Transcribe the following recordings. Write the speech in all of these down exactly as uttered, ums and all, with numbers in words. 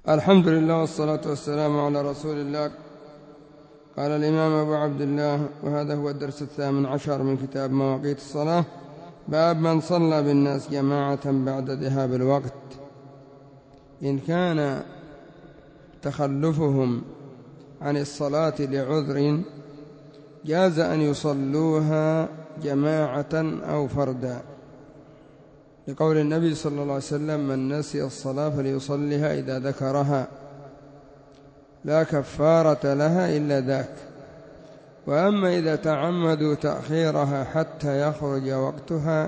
الحمد لله والصلاة والسلام على رسول الله. قال الإمام أبو عبد الله، وهذا هو الدرس الثامن عشر من كتاب مواقيت الصلاة، باب من صلى بالناس جماعة بعد ذهاب الوقت، إن كان تخلفهم عن الصلاة لعذر جاز أن يصلوها جماعة أو فردا، لقول النبي صلى الله عليه وسلم: من نسي الصلاة فليصلها إذا ذكرها، لا كفارة لها إلا ذاك. وأما إذا تعمدوا تأخيرها حتى يخرج وقتها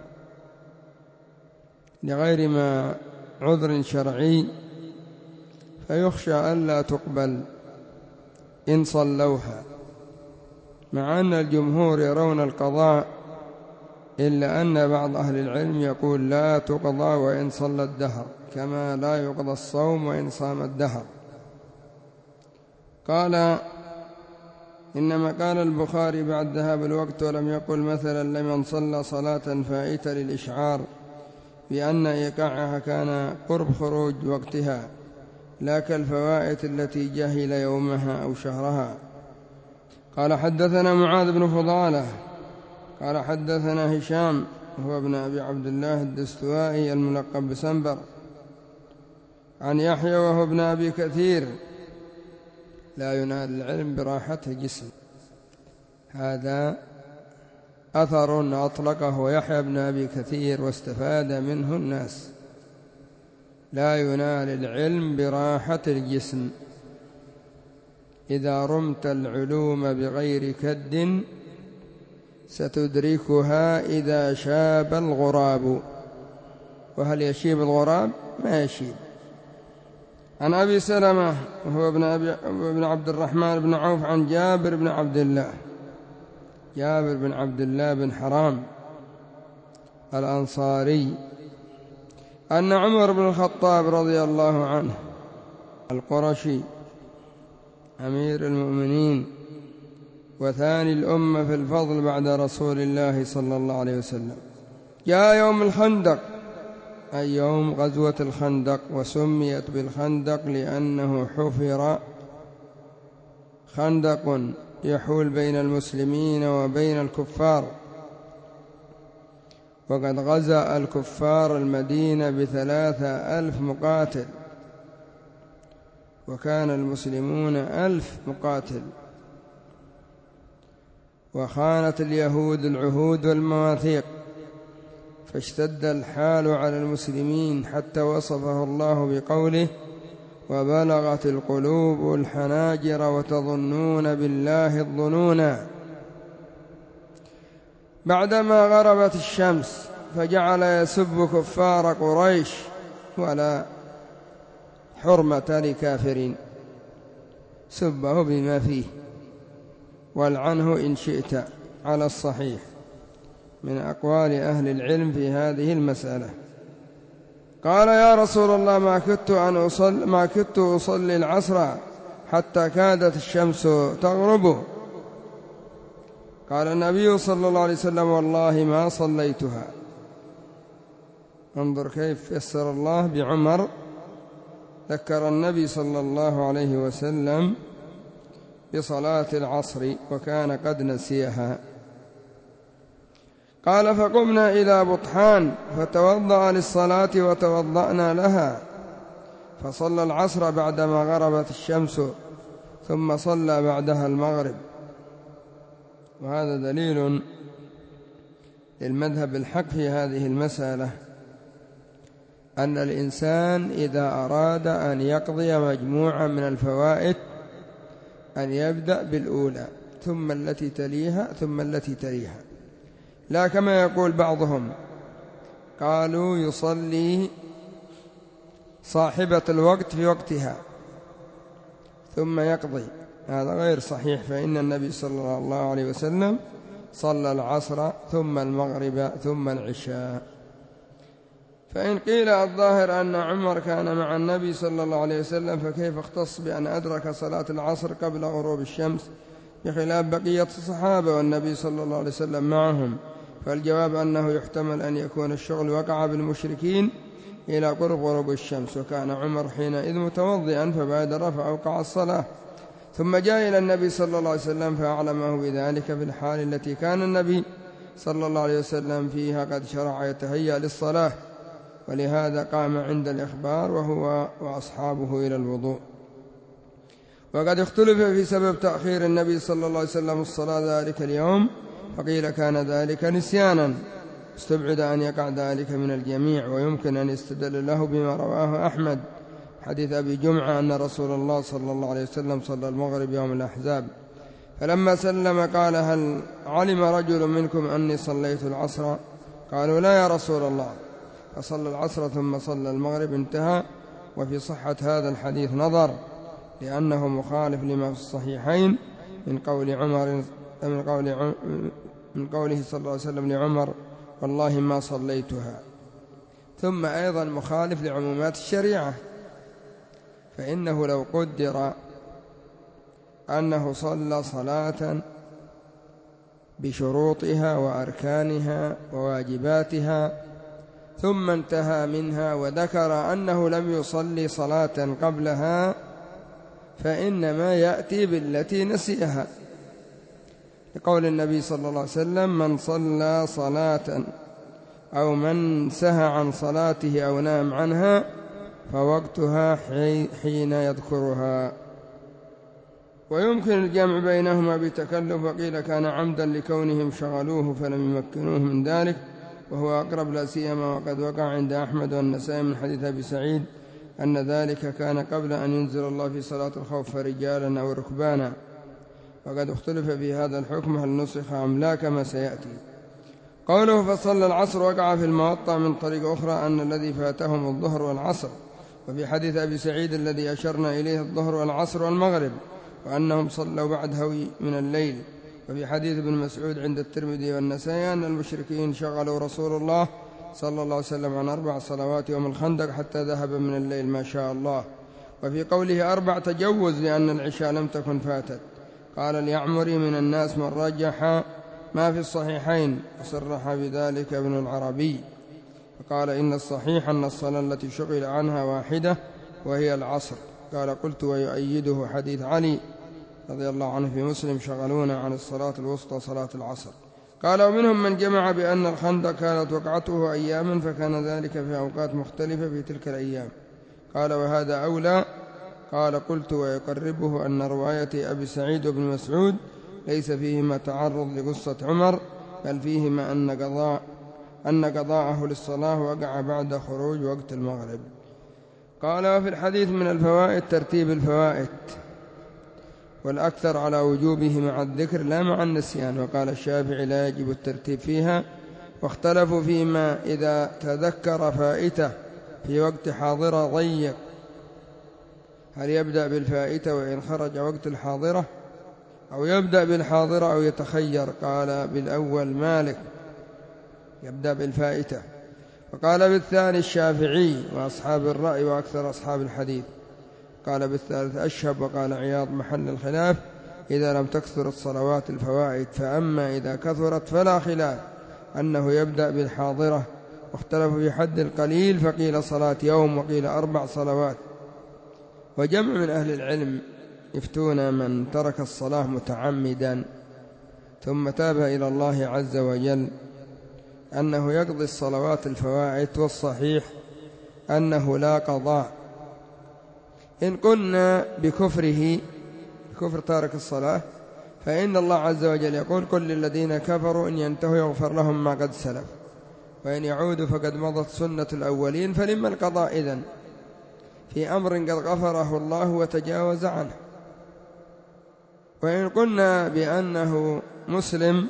لغير ما عذر شرعي فيخشى ألا تقبل إن صلوها، مع أن الجمهور يرون القضاء، إلا أن بعض أهل العلم يقول لا تقضى وإن صلى الدهر، كما لا يقضى الصوم وإن صام الدهر. قال إنما قال البخاري بعد ذهاب الوقت، ولم يقل مثلا لمن صلى صلاة فائتة للإشعار بأن إيقاعها كان قرب خروج وقتها، لا كالفوائت التي جهل يومها أو شهرها. قال حدثنا معاذ بن فضالة قال حدثنا هشام هو ابن أبي عبد الله الدستوائي الملقب بسنبر عن يحيى وهو ابن أبي كثير: لا ينال العلم براحة جسم. هذا أثر أطلقه يحيى بن أبي كثير واستفاد منه الناس: لا ينال العلم براحة الجسم، إذا رمت العلوم بغير كد ستدركها إذا شاب الغراب. وهل يشيب الغراب؟ ما يشيب. عن أبي سلمة وهو ابن, أبي ابن عبد الرحمن بن عوف عن جابر بن عبد الله جابر بن عبد الله بن حرام الأنصاري أن عمر بن الخطاب رضي الله عنه القرشي أمير المؤمنين وثاني الأمة في الفضل بعد رسول الله صلى الله عليه وسلم، جاء يوم الخندق، أي يوم غزوة الخندق، وسميت بالخندق لأنه حفر خندق يحول بين المسلمين وبين الكفار، وقد غزا الكفار المدينة بثلاثة ألف مقاتل، وكان المسلمون ألف مقاتل، وخانت اليهود العهود والمواثيق، فاشتد الحال على المسلمين حتى وصفه الله بقوله: وبلغت القلوب الحناجر وتظنون بالله الظنونا. بعدما غربت الشمس فجعل يسب كفار قريش، ولا حرمة لكافرين، سبه بما فيه والعنه إن شئت، على الصحيح من أقوال أهل العلم في هذه المسألة. قال: يا رسول الله، ما كنت أن أصلي ما كنت أصلي العصر حتى كادت الشمس تغرب. قال النبي صلى الله عليه وسلم: والله ما صليتها. انظر كيف يسر الله بعمر، ذكر النبي صلى الله عليه وسلم بصلاة العصر وكان قد نسيها. قال: فقمنا إلى بطحان فتوضأ للصلاة وتوضأنا لها، فصلى العصر بعدما غربت الشمس، ثم صلى بعدها المغرب. وهذا دليل للمذهب الحق في هذه المسألة، أن الإنسان إذا أراد أن يقضي مجموعة من الفوائد أن يبدأ بالأولى، ثم التي تليها، ثم التي تليها، لا كما يقول بعضهم، قالوا يصلي صاحبة الوقت في وقتها ثم يقضي. هذا غير صحيح، فإن النبي صلى الله عليه وسلم صلى العصر ثم المغرب ثم العشاء. فإن قيل الظاهر أن عمر كان مع النبي صلى الله عليه وسلم، فكيف اختص بأن أدرك صلاة العصر قبل غروب الشمس بخلاف بقية الصحابة والنبي صلى الله عليه وسلم معهم؟ فالجواب أنه يحتمل أن يكون الشغل وقع بالمشركين إلى قرب غروب الشمس، وكان عمر حينئذ متوضئا فبادر فأوقع الصلاة، ثم جاء إلى النبي صلى الله عليه وسلم فأعلمه بذلك في الحال التي كان النبي صلى الله عليه وسلم فيها قد شرع يتهيأ للصلاة، ولهذا قام عند الإخبار وهو وأصحابه إلى الوضوء. وقد اختلف في سبب تأخير النبي صلى الله عليه وسلم الصلاة ذلك اليوم، فقيل كان ذلك نسيانا، استبعد أن يقع ذلك من الجميع، ويمكن أن يستدل له بما رواه أحمد حديث أبي جمعة أن رسول الله صلى الله عليه وسلم صلى المغرب يوم الأحزاب، فلما سلم قال: هل علم رجل منكم أني صليت العصر؟ قالوا: لا يا رسول الله، فصلى العصر ثم صلى المغرب، انتهى. وفي صحة هذا الحديث نظر، لأنه مخالف لما في الصحيحين من قول عمر من قول من قوله صلى الله عليه وسلم لعمر: والله ما صليتها. ثم أيضا مخالف لعمومات الشريعة، فإنه لو قدر أنه صلى صلاة بشروطها وأركانها وواجباتها ثم انتهى منها وذكر أنه لم يصلي صلاة قبلها، فإنما يأتي بالتي نسيها، لقول النبي صلى الله عليه وسلم: من صلى صلاة أو من سهى عن صلاته أو نام عنها فوقتها حين يذكرها. ويمكن الجمع بينهما بتكلف، وقيل كان عمدا لكونهم شغلوه فلم يمكنوه من ذلك، وهو أقرب لا سيما وقد وقع عند أحمد والنسائي من حديث أبي سعيد أن ذلك كان قبل أن ينزل الله في صلاة الخوف فرجالا أو ركبانا. وقد اختلف في هذا الحكم هل نسخ أم لا كما سيأتي. قوله فصلى العصر وقع في الموطأ من طريق أخرى أن الذي فاتهم الظهر والعصر، وفي حديث أبي سعيد الذي أشرنا إليه الظهر والعصر والمغرب، وأنهم صلوا بعد هوي من الليل. وفي حديث ابن مسعود عند الترمذي والنسائي أن المشركين شغلوا رسول الله صلى الله عليه وسلم عن أربع صلوات يوم الخندق حتى ذهب من الليل ما شاء الله. وفي قوله أربع تجوز لأن العشاء لم تكن فاتت. قال اليعمري: من الناس من رجح ما في الصحيحين، وصرح بذلك ابن العربي، فقال: إن الصحيح أن الصلاة التي شغل عنها واحدة وهي العصر. قال: قلت: ويؤيده حديث علي رضي الله عنه في مسلم: شغلونا عن الصلاة الوسطى صلاة العصر. قال: ومنهم من جمع بأن الخندق كانت وقعته أياما، فكان ذلك في أوقات مختلفة في تلك الأيام. قال: وهذا أولى. قال: قلت: ويقربه أن رواية أبي سعيد وابن مسعود ليس فيهما تعرض لقصة عمر، بل فيهما أن قضاء أن قضاءه للصلاة وقع بعد خروج وقت المغرب. قال: وفي الحديث من الفوائد ترتيب الفوائد، والأكثر على وجوبه مع الذكر لا مع النسيان. وقال الشافعي: لا يجب الترتيب فيها. واختلفوا فيما إذا تذكر فائته في وقت حاضرة ضيق، هل يبدأ بالفائتة وإن خرج وقت الحاضرة، أو يبدأ بالحاضرة أو يتخير؟ قال بالأول مالك، يبدأ بالفائتة. وقال بالثاني الشافعي وأصحاب الرأي وأكثر أصحاب الحديث. قال بالثالث أشهب. وقال عياض: محل الخلاف إذا لم تكثر الصلوات الفوائد، فأما إذا كثرت فلا خلاف أنه يبدأ بالحاضرة. واختلفوا في حد القليل، فقيل صلاة يوم وقيل أربع صلوات. وجمع من أهل العلم يفتون من ترك الصلاة متعمدا ثم تاب إلى الله عز وجل أنه يقضي الصلوات الفوائد، والصحيح أنه لا قضاء. إن قلنا بكفره كفر تارك الصلاة، فإن الله عز وجل يقول: كل الذين كفروا إن ينتهوا يغفر لهم ما قد سلف، وإن يعودوا فقد مضت سنة الأولين، فلما القضاء إذن في أمر قد غفره الله وتجاوز عنه؟ وإن قلنا بأنه مسلم،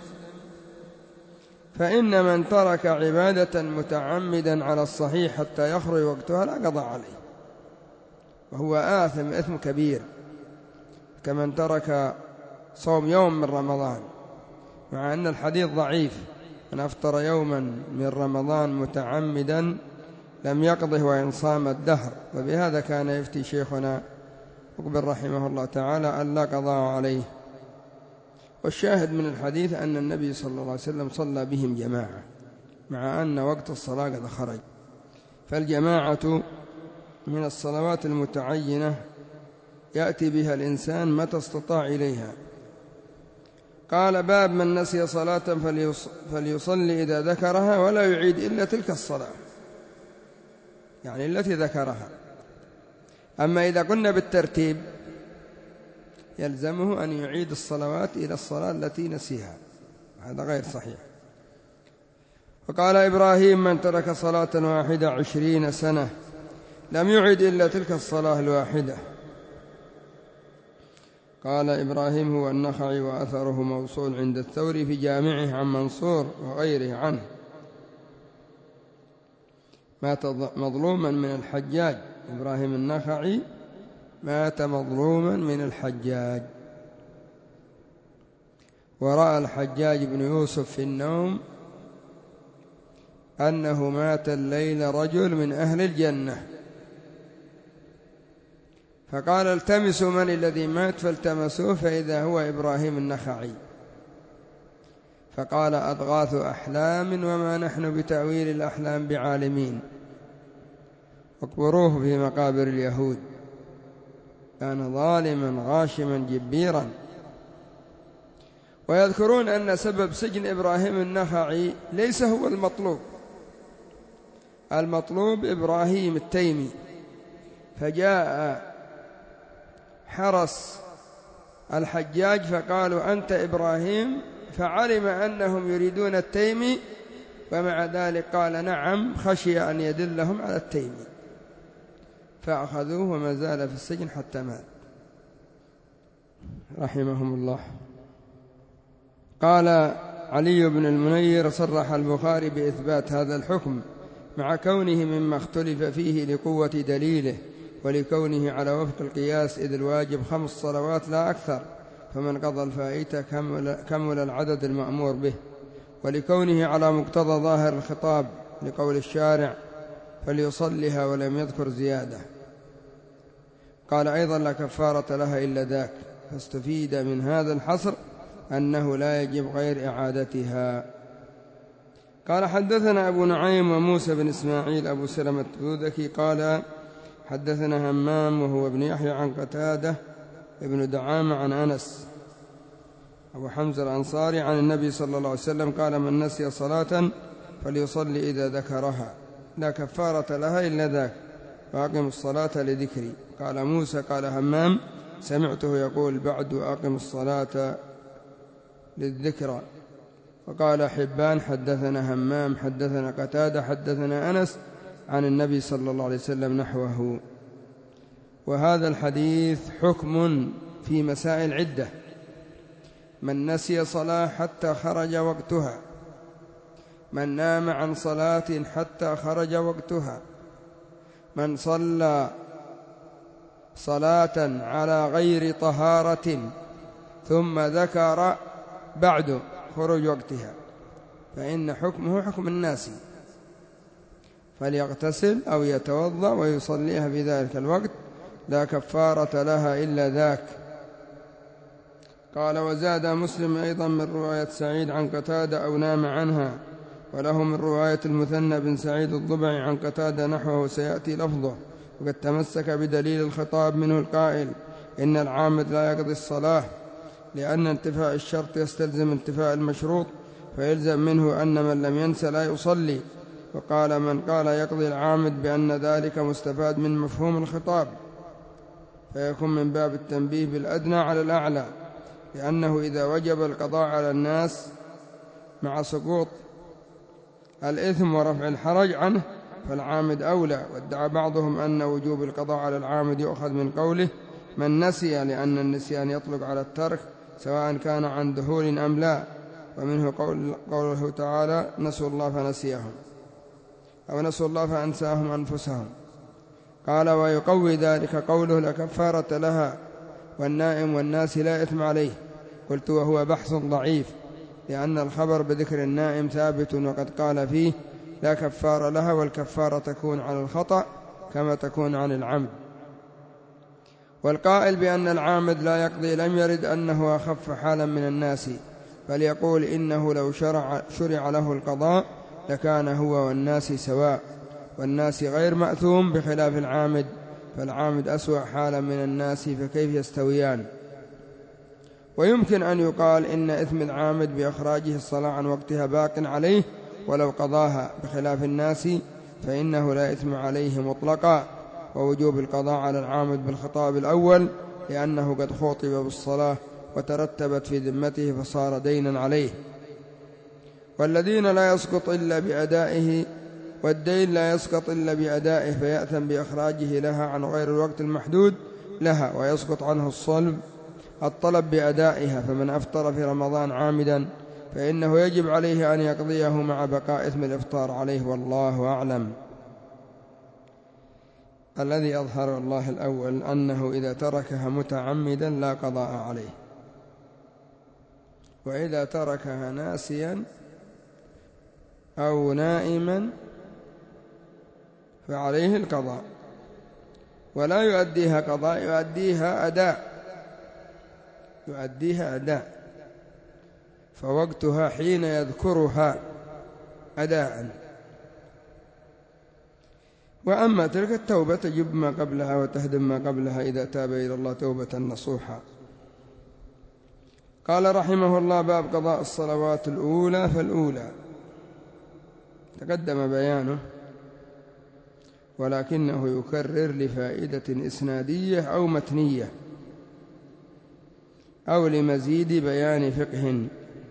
فإن من ترك عبادة متعمدا على الصحيح حتى يخرج وقتها لا قضاء عليه، وهو آثم إثم كبير، كمن ترك صوم يوم من رمضان، مع أن الحديث ضعيف: من أفطر يوما من رمضان متعمدا لم يقضه وإن صام الدهر. وبهذا كان يفتي شيخنا مقبل رحمه الله تعالى أن لا قضاء عليه. والشاهد من الحديث أن النبي صلى الله عليه وسلم صلى بهم جماعة، مع أن وقت الصلاة قد خرج. فالجماعة من الصلوات المتعينة يأتي بها الإنسان متى استطاع إليها. قال: باب من نسي صلاة فليصلي إذا ذكرها ولا يعيد إلا تلك الصلاة، يعني التي ذكرها. أما إذا قلنا بالترتيب يلزمه أن يعيد الصلوات إلى الصلاة التي نسيها، هذا غير صحيح. وقال إبراهيم: من ترك صلاة واحدة عشرين سنة لم يعد إلا تلك الصلاة الواحدة. قال إبراهيم هو النخعي، وأثره موصول عند الثوري في جامعه عن منصور وغيره عنه. مات مظلوما من الحجاج، إبراهيم النخعي مات مظلوما من الحجاج. ورأى الحجاج بن يوسف في النوم أنه مات الليل رجل من أهل الجنة، فقال: التمسوا من الذي مات، فالتمسوه فإذا هو إبراهيم النخعي. فقال: أضغاث أحلام وما نحن بتأويل الأحلام بعالمين، اقبروه في مقابر اليهود، كان ظالما غاشما جبيرا. ويذكرون أن سبب سجن إبراهيم النخعي ليس هو المطلوب، المطلوب إبراهيم التيمي، فجاء حرس الحجاج فقالوا: أنت إبراهيم، فعلم أنهم يريدون التيمي، ومع ذلك قال: نعم، خشي أن يدلهم على التيمي، فأخذوه وما زال في السجن حتى مات رحمهم الله. قال علي بن المنير: صرح البخاري بإثبات هذا الحكم مع كونه مما اختلف فيه لقوة دليله، ولكونه على وفق القياس، إذ الواجب خمس صلوات لا أكثر، فمن قضى الفائتة كمل, كمل العدد المأمور به، ولكونه على مقتضى ظاهر الخطاب لقول الشارع: فليصلها، ولم يذكر زيادة. قال أيضا: لا كفارة لها إلا ذاك، فاستفيد من هذا الحصر أنه لا يجب غير إعادتها. قال: حدثنا أبو نعيم وموسى بن إسماعيل أبو سلمة التبوذكي قال: حدثنا همام وهو ابن يحيى عن قتادة ابن دعامة عن أنس أبو حمزة الأنصاري عن النبي صلى الله عليه وسلم قال: من نسي صلاة فليصلي إذا ذكرها، لا كفارة لها إلا ذاك، وأقم الصلاة لذكري. قال موسى: قال همام: سمعته يقول بعد: أقم الصلاة للذكرى. وقال حبان: حدثنا همام حدثنا قتادة حدثنا أنس عن النبي صلى الله عليه وسلم نحوه. وهذا الحديث حكم في مسائل عدة: من نسي صلاة حتى خرج وقتها، من نام عن صلاة حتى خرج وقتها، من صلى صلاة على غير طهارة ثم ذكر بعد خروج وقتها، فإن حكمه حكم الناس، فليغتسل أو يتوضأ ويصليها في ذلك الوقت، لا كفارة لها إلا ذاك. قال: وزاد مسلم أيضا من رواية سعيد عن قتادة: أو نام عنها. وله من رواية المثنى بن سعيد الضبعي عن قتادة نحوه سيأتي لفظه. وقد تمسك بدليل الخطاب منه القائل: إن العامد لا يقضي الصلاة، لأن انتفاء الشرط يستلزم انتفاء المشروط، فيلزم منه أن من لم ينس لا يصلي. وقال من قال يقضي العامد بأن ذلك مستفاد من مفهوم الخطاب، فيكون من باب التنبيه بالأدنى على الأعلى، لأنه إذا وجب القضاء على الناس مع سقوط الإثم ورفع الحرج عنه فالعامد أولى. وادعى بعضهم أن وجوب القضاء على العامد يؤخذ من قوله من نسي، لأن النسيان يطلق على الترك سواء كان عن دهول أم لا، ومنه قول قوله تعالى: نسوا الله فنسيهم، أو نسوا الله فأنساهم أنفسهم. قال: ويقوي ذلك قوله: لا كفارة لها، والنائم والناس لا إثم عليه. قلت: وهو بحث ضعيف، لأن الخبر بذكر النائم ثابت، وقد قال فيه: لا كفار لها، والكفارة تكون على الخطأ كما تكون عن العمد. والقائل بأن العامد لا يقضي لم يرد أنه أخف حالا من الناس، بل يقول إنه لو شرع, شرع له القضاء لكان هو والناس سواء، والناس غير مأثوم بخلاف العامد، فالعامد أسوأ حالا من الناس، فكيف يستويان؟ ويمكن أن يقال إن إثم العامد بإخراجه الصلاة عن وقتها باق عليه ولو قضاها، بخلاف الناس فإنه لا إثم عليه مطلقا، ووجوب القضاء على العامد بالخطاب الأول لأنه قد خُوطب بالصلاة وترتبت في ذمته فصار دينا عليه. والذين لا يسقط إلا بأدائه، والدين لا يسقط إلا بأدائه، فيأثم بإخراجه لها عن غير الوقت المحدود لها، ويسقط عنه الصلب الطلب بأدائها. فمن أفطر في رمضان عامدا فإنه يجب عليه أن يقضيه مع بقاء إثم الإفطار عليه، والله أعلم. الذي أظهر الله الأول أنه إذا تركها متعمدا لا قضاء عليه، وإذا تركها ناسيا أو نائما فعليه القضاء، ولا يؤديها قضاء، يؤديها أداء، يؤديها أداء، فوقتها حين يذكرها أداء. وأما تلك التوبة تجب ما قبلها وتهدم ما قبلها إذا تاب إلى الله توبة نصوحا. قال رحمه الله: باب قضاء الصلوات الأولى فالأولى. تقدم بيانه، ولكنه يكرر لفائدة إسنادية أو متنية أو لمزيد بيان فقه.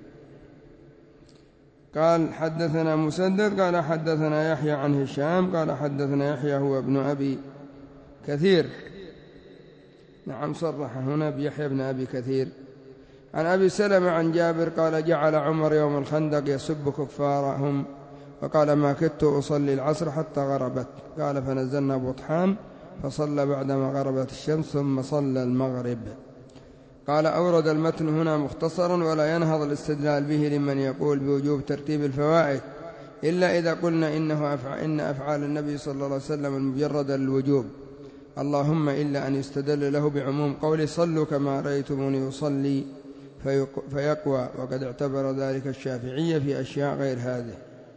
قال: حدثنا مسدد قال حدثنا يحيى عن هشام قال حدثنا يحيى هو ابن أبي كثير، نعم صرح هنا بيحيى ابن أبي كثير، عن أبي سلمة عن جابر قال: جعل عمر يوم الخندق يسب كفارهم، وقال: ما كدت أصلي العصر حتى غربت. قال: فنزلنا بطحان فصلى بعدما غربت الشمس ثم صلى المغرب. قال: أورد المتن هنا مختصرا، ولا ينهض الاستدلال به لمن يقول بوجوب ترتيب الفوائد، إلا إذا قلنا إنه أفعال إن أفعال النبي صلى الله عليه وسلم المجردة للوجوب، اللهم إلا أن يستدل له بعموم قوله: صلوا كما رأيتموني أصلي فيقوى، وقد اعتبر ذلك الشافعية في أشياء غير هذه.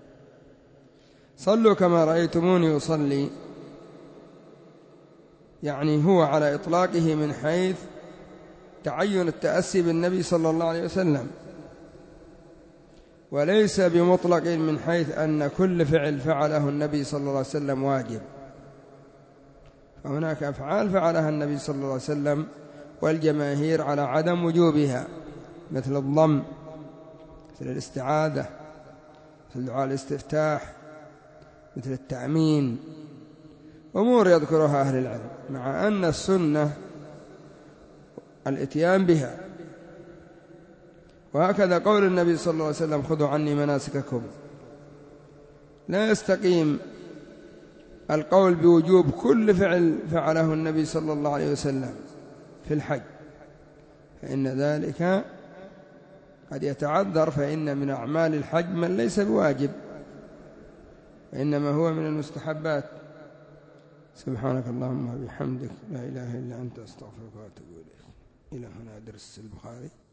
صلوا كما رأيتموني أصلي يعني هو على إطلاقه من حيث تعين التأسي بالنبي صلى الله عليه وسلم، وليس بمطلق من حيث أن كل فعل فعله النبي صلى الله عليه وسلم واجب. فهناك أفعال فعلها النبي صلى الله عليه وسلم والجماهير على عدم وجوبها، مثل الضم، مثل الاستعاذة، مثل دعاء الاستفتاح، مثل التأمين، أمور يذكرها أهل العلم، مع أن السنة الإتيان بها. وهكذا قول النبي صلى الله عليه وسلم: خذوا عني مناسككم. لا يستقيم القول بوجوب كل فعل فعله النبي صلى الله عليه وسلم في الحج، فإن ذلك قد يتعذر، فإن من أعمال الحج من ليس بواجب، وإنما هو من المستحبات. سبحانك اللهم وبحمدك، لا إله إلا أنت، أستغفرك وأتوب إليك. إلى هنا درس البخاري.